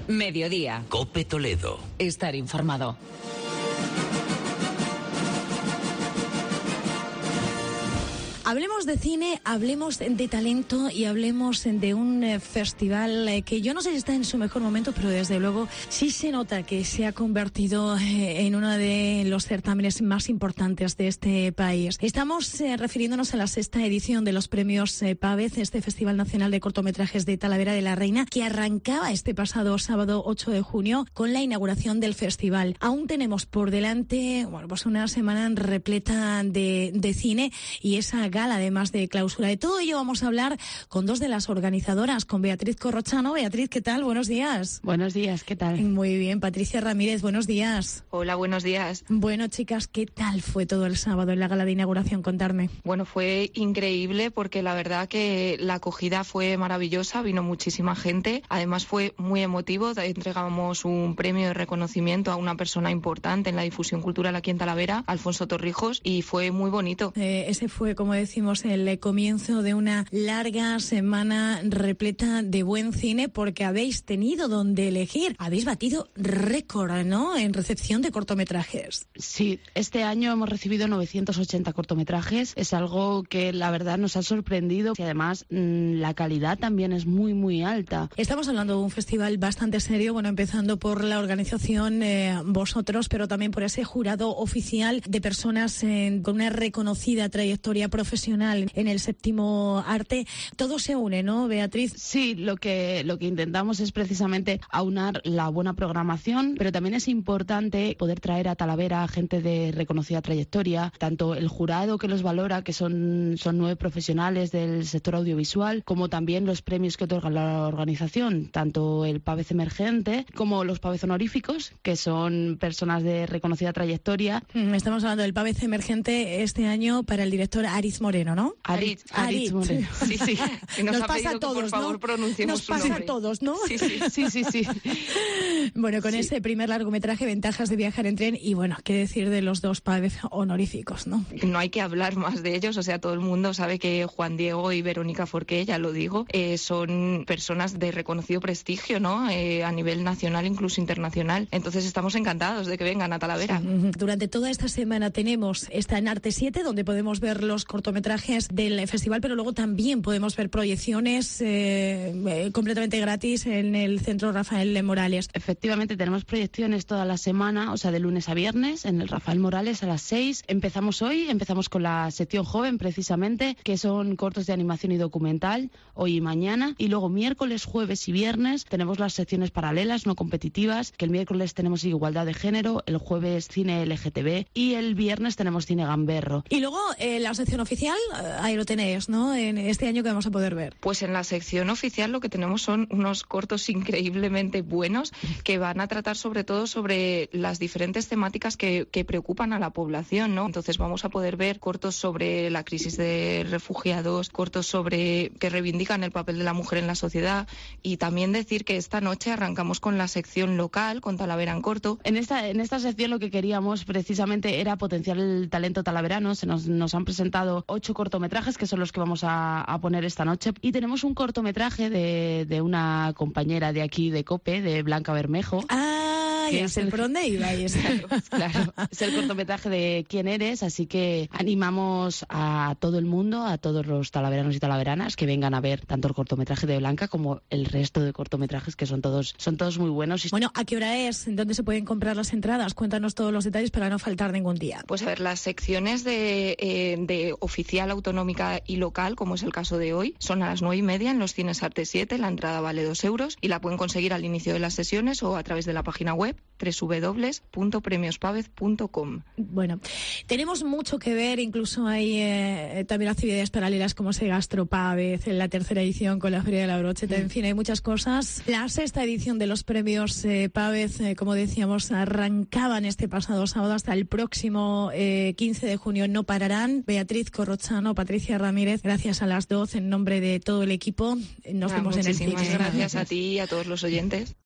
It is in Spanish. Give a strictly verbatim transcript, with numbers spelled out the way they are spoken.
Mediodía. COPE Toledo. Estar informado. Hablemos de cine, hablemos de talento y hablemos de un eh, festival eh, que yo no sé si está en su mejor momento, pero desde luego sí se nota que se ha convertido eh, en uno de los certámenes más importantes de este país. Estamos eh, refiriéndonos a la sexta edición de los premios eh, Pavez, este Festival Nacional de Cortometrajes de Talavera de la Reina, que arrancaba este pasado sábado ocho de junio con la inauguración del festival. Aún tenemos por delante, bueno, pues una semana repleta de, de cine y esa gala, además de clausura. De todo ello vamos a hablar con dos de las organizadoras, con Beatriz Corrochano. Beatriz, ¿qué tal? Buenos días. Buenos días, ¿qué tal? Muy bien. Patricia Ramírez, buenos días. Hola, buenos días. Bueno, chicas, ¿qué tal fue todo el sábado en la gala de inauguración? Contarme. Bueno, fue increíble porque la verdad que la acogida fue maravillosa, vino muchísima gente, además fue muy emotivo, entregamos un premio de reconocimiento a una persona importante en la difusión cultural aquí en Talavera, Alfonso Torrijos, y fue muy bonito. Eh, ese fue, como decimos, el comienzo de una larga semana repleta de buen cine, porque habéis tenido donde elegir. Habéis batido récord, ¿no?, en recepción de cortometrajes. Sí, este año hemos recibido novecientos ochenta cortometrajes. Es algo que la verdad nos ha sorprendido y además mmm, la calidad también es muy, muy alta. Estamos hablando de un festival bastante serio, bueno, empezando por la organización, eh, vosotros, pero también por ese jurado oficial de personas eh, con una reconocida trayectoria profesional en el séptimo arte. Todo se une, ¿no, Beatriz? Sí, lo que, lo que intentamos es precisamente aunar la buena programación, pero también es importante poder traer a Talavera a gente de reconocida trayectoria, tanto el jurado que los valora, que son, son nueve profesionales del sector audiovisual, como también los premios que otorga la organización, tanto el Pavez Emergente como los Pavez Honoríficos, que son personas de reconocida trayectoria. Estamos hablando del Pavez Emergente este año para el director Aritz Moreno, ¿no? Aritz, Aritz Moreno. Sí, sí. Que nos, nos ha pasa a todos, que, por favor, ¿no? pronunciemos Nos su pasa nombre. a todos, ¿no? Sí, sí, sí, sí, sí. Bueno, con Sí. ese primer largometraje, Ventajas de viajar en tren, y bueno, qué decir de los dos Pavez honoríficos, ¿no? No hay que hablar más de ellos, o sea, todo el mundo sabe que Juan Diego y Verónica Forqué, ya lo digo, eh, son personas de reconocido prestigio, ¿no? Eh, a nivel nacional, incluso internacional. Entonces estamos encantados de que vengan a Talavera. Sí. Durante toda esta semana tenemos esta en Arte siete, donde podemos ver los cortometrajes del festival, pero luego también podemos ver proyecciones eh, eh, completamente gratis en el Centro Rafael Morales. Efectivamente, tenemos proyecciones toda la semana, o sea, de lunes a viernes, en el Rafael Morales a las seis. Empezamos hoy, empezamos con la sección joven, precisamente, que son cortos de animación y documental, hoy y mañana. Y luego miércoles, jueves y viernes tenemos las secciones paralelas, no competitivas, que el miércoles tenemos igualdad de género, el jueves cine L G T B y el viernes tenemos cine gamberro. Y luego eh, la sección oficial, eh, ahí lo tenéis, ¿no? En este año que vamos a poder ver. Pues en la sección oficial lo que tenemos son unos cortos increíblemente buenos que van a tratar sobre todo sobre las diferentes temáticas que, que preocupan a la población, ¿no? Entonces vamos a poder ver cortos sobre la crisis de refugiados, cortos sobre que reivindican el papel de la mujer en la sociedad, y también decir que esta noche arrancamos con la sección local, con Talavera en corto. En esta, en esta sección lo que queríamos precisamente era potenciar el talento talaverano. Se nos, nos han presentado ocho cortometrajes que son los que vamos a, a poner esta noche, y tenemos un cortometraje de, de una compañera de aquí de COPE, de Blanca Bermejo. Ah, ya sé por dónde ibais. Claro, es el cortometraje de ¿Quién eres? Así que animamos a todo el mundo, a todos los talaveranos y talaveranas, que vengan a ver tanto el cortometraje de Blanca como el resto de cortometrajes, que son todos, son todos muy buenos. Bueno, ¿a qué hora es? ¿Dónde se pueden comprar las entradas? Cuéntanos todos los detalles para no faltar ningún día. Pues a ver, las secciones de, eh, de oficial, autonómica y local, como es el caso de hoy, son a las nueve y media en los cines Arte siete. La entrada vale dos euros y la pueden conseguir al inicio de las sesiones o a través de la página web doble u doble u doble u punto premios pavez punto com. Bueno, tenemos mucho que ver, incluso hay eh, también actividades paralelas como ese Gastropavez, en la tercera edición con la Feria de la Brocheta, en fin, hay muchas cosas. La sexta edición de los premios eh, Pavez, eh, como decíamos, arrancaban este pasado sábado, hasta el próximo eh, quince de junio no pararán. Beatriz Corrochano, Patricia Ramírez, gracias a las dos en nombre de todo el equipo. Nos Ah, vemos en el cine. Muchísimas gracias a ti y a todos los oyentes.